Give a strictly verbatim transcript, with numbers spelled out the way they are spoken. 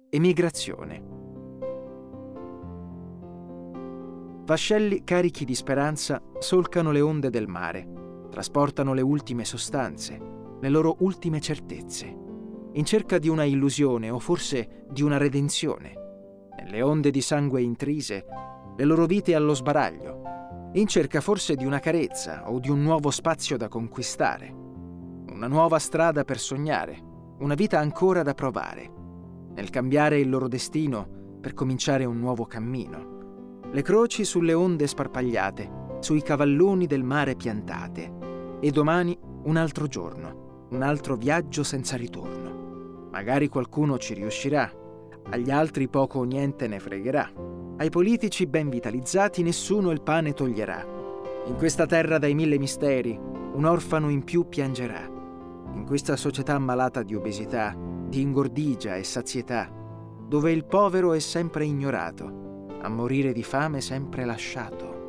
Emigrazione. Vascelli carichi di speranza solcano le onde del mare, trasportano le ultime sostanze, le loro ultime certezze, in cerca di una illusione o forse di una redenzione. Nelle onde di sangue intrise, le loro vite allo sbaraglio, in cerca forse di una carezza o di un nuovo spazio da conquistare, una nuova strada per sognare, una vita ancora da provare, nel cambiare il loro destino per cominciare un nuovo cammino. Le croci sulle onde sparpagliate, sui cavalloni del mare piantate, e domani un altro giorno, un altro viaggio senza ritorno. Magari qualcuno ci riuscirà, agli altri poco o niente ne fregherà. Ai politici ben vitalizzati nessuno il pane toglierà. In questa terra dai mille misteri, un orfano in più piangerà. In questa società malata di obesità, di ingordigia e sazietà, dove il povero è sempre ignorato, a morire di fame sempre lasciato.